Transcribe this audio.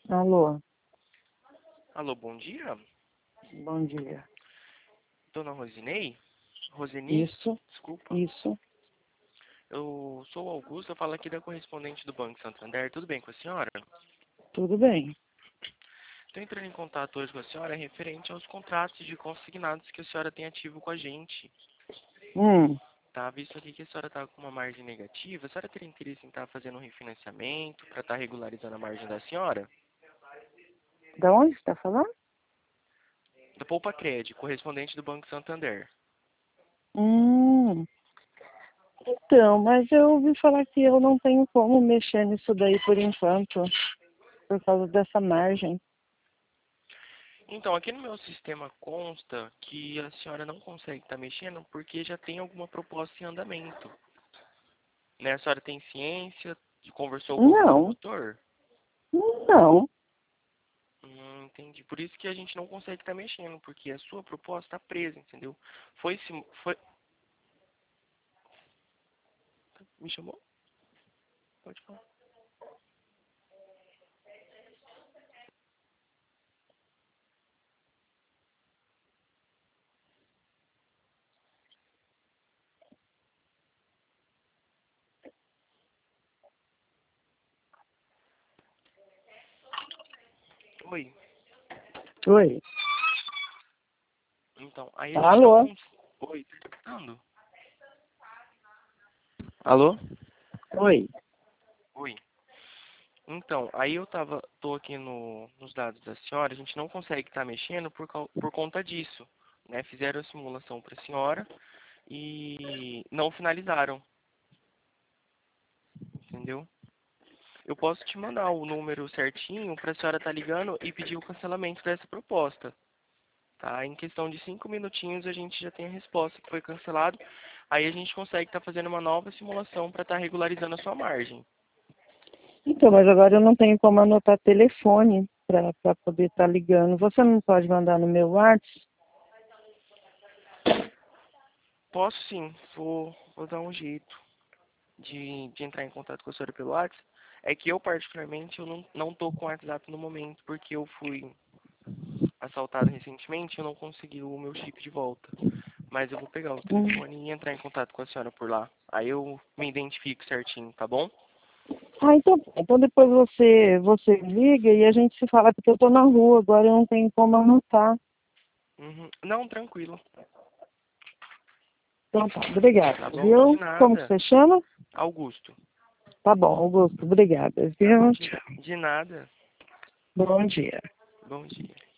Alô, Alô, bom dia. bom dia. Dona Rosinei? Roseni? Isso, Desculpa. isso, Eu sou o Augusto, eu falo aqui da correspondente do Banco Santander. Tudo bem com a senhora? tudo bem. Estou entrando em contato hoje com a senhora referente aos contratos de consignados que a senhora tem ativo com a gente. Hum, Tá, visto aqui que a senhora está com uma margem negativa, a senhora teria interesse em estar fazendo um refinanciamento para estar regularizando a margem da senhora? da onde você está falando? Da Poupa Cred, correspondente do Banco Santander. Hum, então, mas eu ouvi falar que eu não tenho como mexer nisso daí por enquanto, por causa dessa margem. Então, aqui no meu sistema consta que a senhora não consegue estar mexendo porque já tem alguma proposta em andamento. Né? A senhora tem ciência? Conversou com algum Não, promotor? não. Entendi. Por isso que a gente não consegue estar mexendo, porque a sua proposta está presa, entendeu? Foi... Me chamou? Pode falar. Oi. Oi, Então, aí a gente não alô, consegue... Oi, tá escutando? Alô? oi. Oi. Então, aí tô aqui nos dados da senhora, a gente não consegue estar mexendo por conta disso, né? Fizeram a simulação para a senhora e não finalizaram, entendeu? Eu posso te mandar o número certinho para a senhora estar ligando e pedir o cancelamento dessa proposta, tá? Em questão de 5 minutinhos a gente já tem a resposta que foi cancelado, aí a gente consegue estar fazendo uma nova simulação para estar regularizando a sua margem. Então, mas agora eu não tenho como anotar telefone para poder estar ligando. Você não pode mandar no meu WhatsApp? Posso sim, vou dar um jeito de entrar em contato com a senhora pelo WhatsApp. É que eu, particularmente, eu não tô com o WhatsApp no momento, porque eu fui assaltado recentemente e eu não consegui o meu chip de volta. Mas eu vou pegar o Hum. telefone e entrar em contato com a senhora por lá. Aí eu me identifico certinho, tá bom? Ah, então depois você liga e a gente se fala, porque eu tô na rua, agora eu não tenho como anotar. Uhum. Não, tranquilo. Então tá, obrigada, Tá bom? De viu? Como que nada. você chama? Augusto. Tá bom, Augusto, obrigada, Tá bom? viu? Tchau. De nada. Bom dia. Bom dia.